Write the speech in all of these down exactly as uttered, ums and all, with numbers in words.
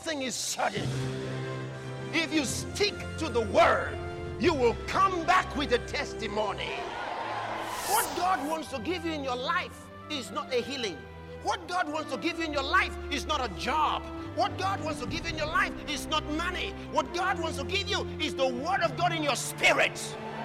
thing is certain. If you stick to the word, you will come back with a testimony. What God wants to give you in your life is not a healing. What God wants to give you in your life is not a job. What God wants to give you in your life is not money. What God wants to give you is the word of God in your spirit.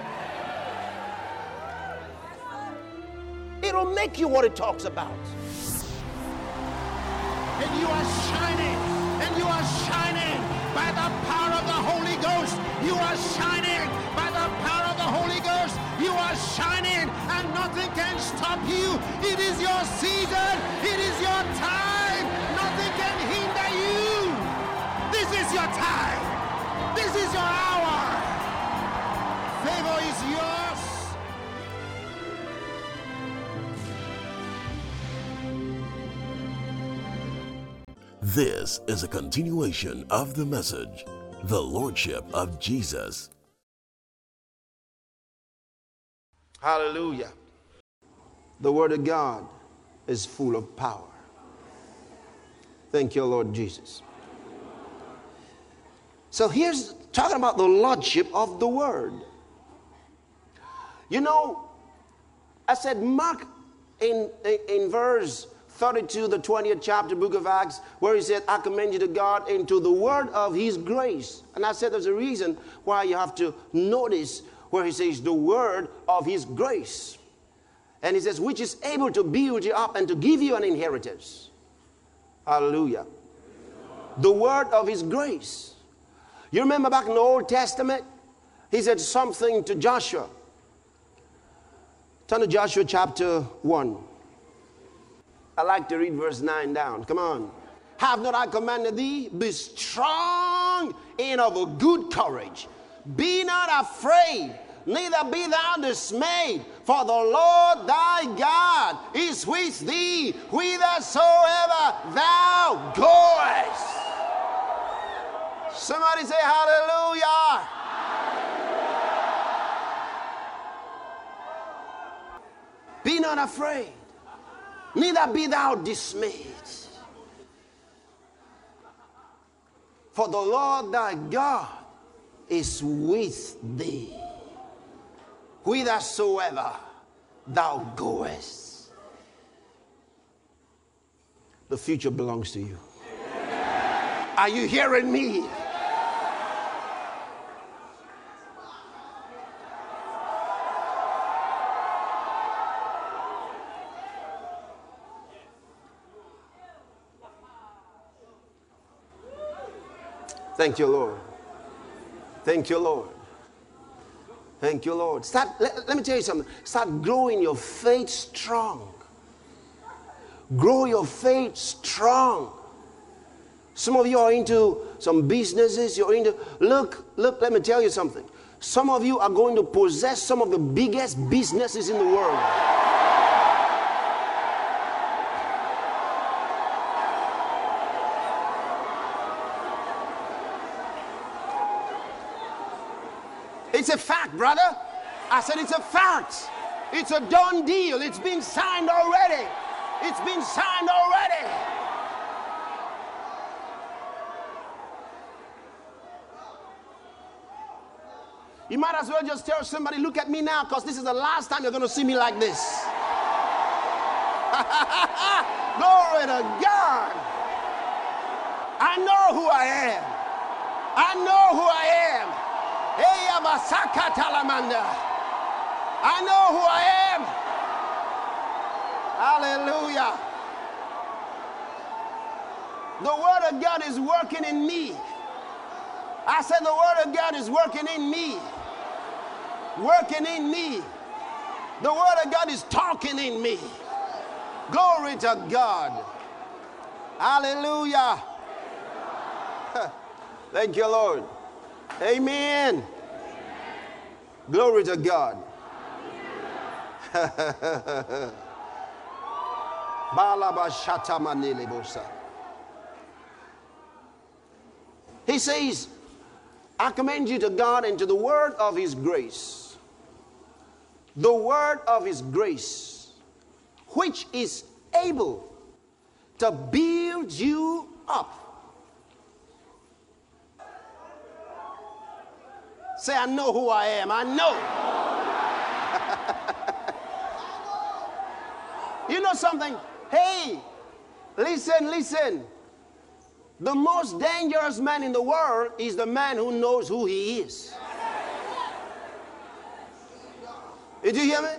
It'll make you what it talks about. And you are shining, and you are shining by the power of the Holy Ghost. You are shining by the power of the Holy Ghost. You are shining, and nothing can stop you. It is your season. It is your time. Nothing can hinder you. This is your time. This is your hour. Favor is yours. This is a continuation of the message, The Lordship of Jesus. Hallelujah. The word of God is full of power. Thank you, Lord Jesus. So here's talking about the lordship of the word. You know, I said Mark in, in, in verse thirty-two, the twentieth chapter, book of Acts, where he said, I commend you to God and to the word of his grace. And I said there's a reason why you have to notice where he says the word of his grace. And he says, which is able to build you up and to give you an inheritance. Hallelujah. The word of his grace. You remember back in the Old Testament, he said something to Joshua. Turn to Joshua chapter one. I like to read verse nine down. Come on. Have not I commanded thee? Be strong and of a good courage. Be not afraid, neither be thou dismayed. For the Lord thy God is with thee, whithersoever thou goest. Somebody say hallelujah. Be not afraid, neither be thou dismayed. For the Lord thy God is with thee, whithersoever thou goest. The future belongs to you. Are you hearing me? Thank you, Lord. Thank you, Lord. Thank you, Lord. Start, let, let me tell you something. Start growing your faith strong. Grow your faith strong. Some of you are into some businesses. You're into, look, look, let me tell you something. Some of you are going to possess some of the biggest businesses in the world. It's a fact, brother. I said it's a fact. It's a done deal. It's been signed already. It's been signed already. You might as well just tell somebody, look at me now, because this is the last time you're going to see me like this. Glory to God. I know who I am. I know who I am. Hey, Abasaka Talamanda. I know who I am. Hallelujah. The word of God is working in me. I said the word of God is working in me. Working in me. The word of God is talking in me. Glory to God. Hallelujah. Thank you, Lord. Amen. Glory to God. He says, I commend you to God and to the word of his grace. The word of his grace, which is able to build you up Say, I know who I am. I know. You know something? Hey, listen, listen. The most dangerous man in the world is the man who knows who he is. Did you hear me?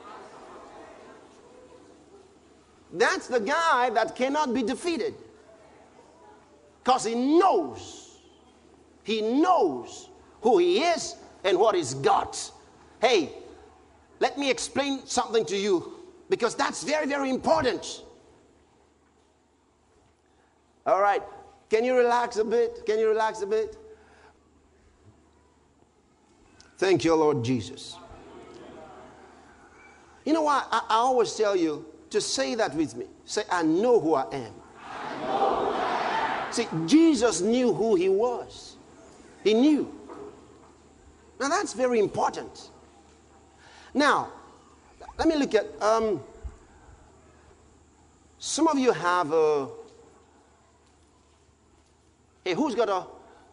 That's the guy that cannot be defeated. Because he knows. He knows who he is and what he's got. Hey, let me explain something to you, because that's very, very important. All right. Can you relax a bit? Can you relax a bit? Thank you, Lord Jesus. You know what? I, I always tell you to say that with me. Say, I know who I am. I know who I am. See, Jesus knew who he was. He knew. Now, that's very important. Now, let me look at, um, some of you have a, hey, who's got a,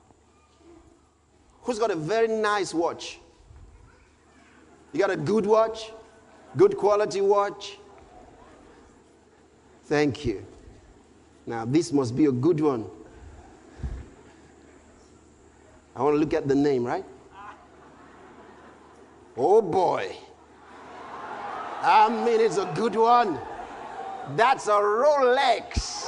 who's got a very nice watch? You got a good watch? Good quality watch? Thank you. Now, this must be a good one. I want to look at the name, right? Oh boy. I mean, it's a good one. That's a Rolex.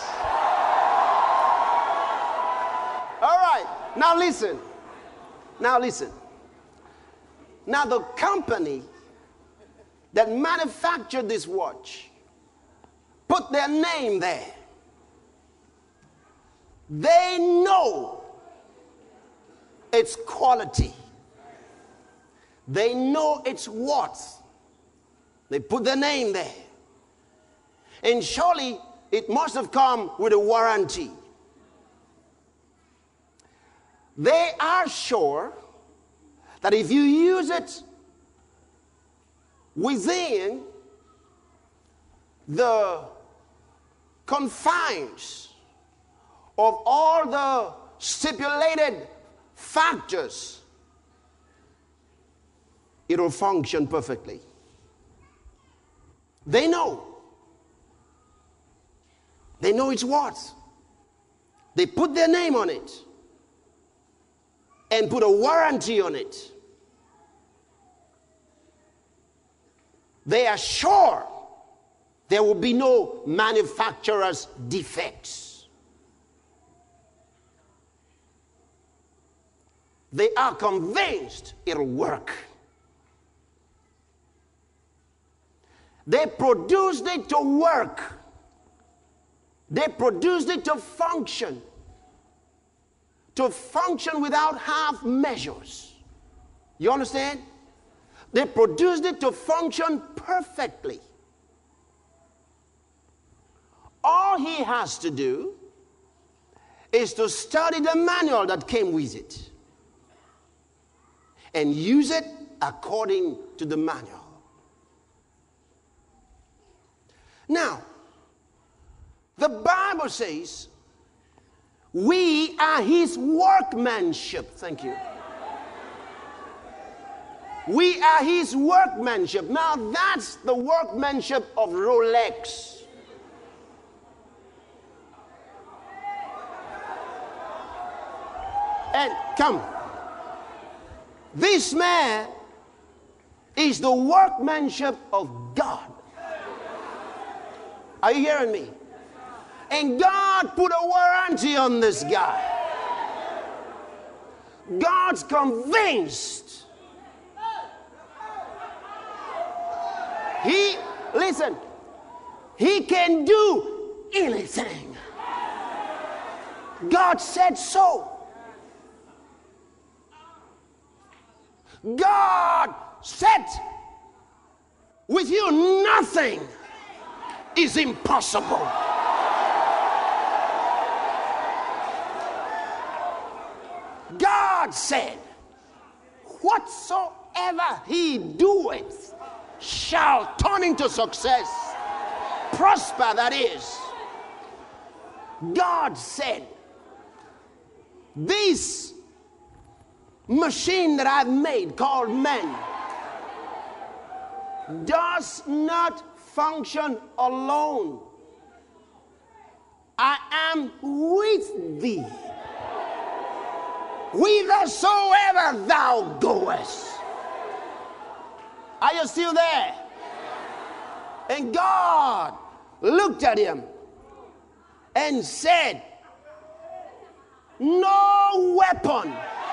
All right. Now listen. Now listen. Now the company that manufactured this watch put their name there. They know its quality. They know its worth. They put their name there. And surely it must have come with a warranty. They are sure that if you use it within the confines of all the stipulated factors, it will function perfectly. They know. They know its worth. They put their name on it and put a warranty on it. They are sure there will be no manufacturer's defects. They are convinced it'll work. They produced it to work. They produced it to function. To function without half measures. You understand? They produced it to function perfectly. All he has to do is to study the manual that came with it and use it according to the manual. Now, the Bible says we are his workmanship. Thank you. We are his workmanship. Now, that's the workmanship of Rolex. And come, this man is the workmanship of God. Are you hearing me? And God put a warranty on this guy. God's convinced. He, listen, he can do anything. God said so. God said, with you nothing is impossible. God said, whatsoever he doeth shall turn into success. Prosper, that is. God said, this machine that I've made called man does not function alone. I am with thee, whithersoever thou goest. Are you still there? And God looked at him and said, no weapon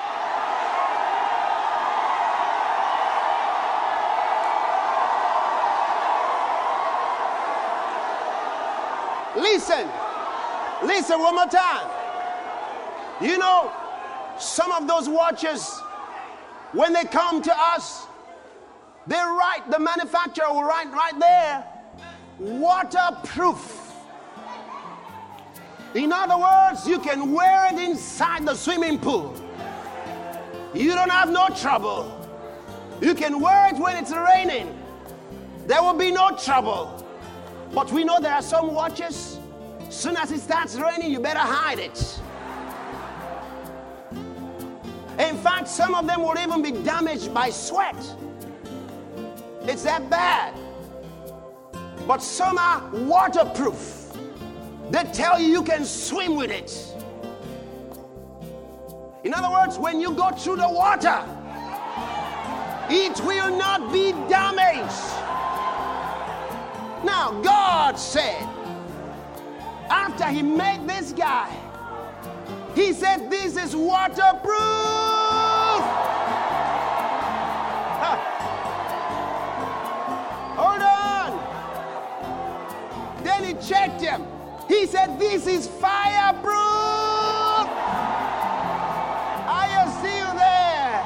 Listen, listen one more time. You know, some of those watches, when they come to us, they write, the manufacturer will write right there, waterproof. In other words, you can wear it inside the swimming pool. You don't have no trouble. You can wear it when it's raining. There will be no trouble. But we know there are some watches, as soon as it starts raining, you better hide it. In fact, some of them will even be damaged by sweat. It's that bad. But some are waterproof. They tell you you can swim with it. In other words, when you go through the water, it will not be damaged. Now, God said, after he made this guy, he said, this is waterproof. Huh. Hold on. Then he checked him. He said, this is fireproof. Are you still there?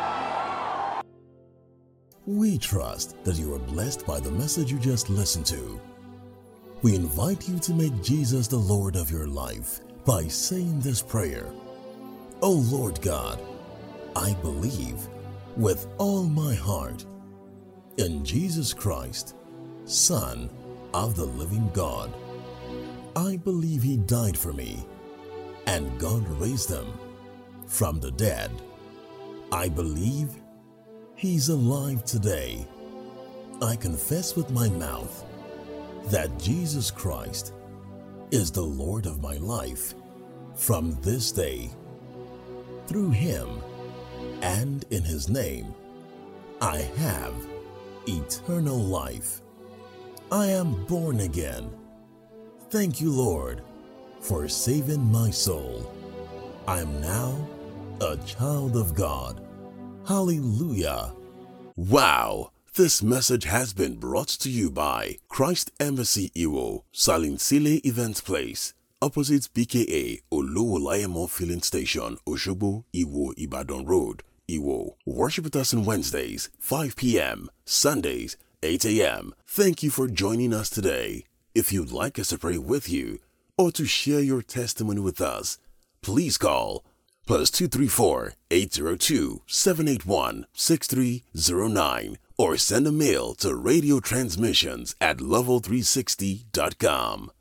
We trust that you are blessed by the message you just listened to. We invite you to make Jesus the Lord of your life by saying this prayer. O Lord God, I believe with all my heart in Jesus Christ, Son of the living God. I believe he died for me and God raised him from the dead. I believe he's alive today. I confess with my mouth that Jesus Christ is the Lord of my life from this day. Through him and in his name, I have eternal life. I am born again. Thank you, Lord, for saving my soul. I am now a child of God. Hallelujah. Wow! This message has been brought to you by Christ Embassy Iwo, Salinsile Event Place, opposite B K A Oluwolayemo Filling Station, Oshobo, Iwo, Ibadan Road, Iwo. Worship with us on Wednesdays, five p m, Sundays, eight a m Thank you for joining us today. If you'd like us to pray with you or to share your testimony with us, please call plus two three four, eight zero two, seven eight one, six three zero nine or send a mail to radio transmissions at level three sixty dot com.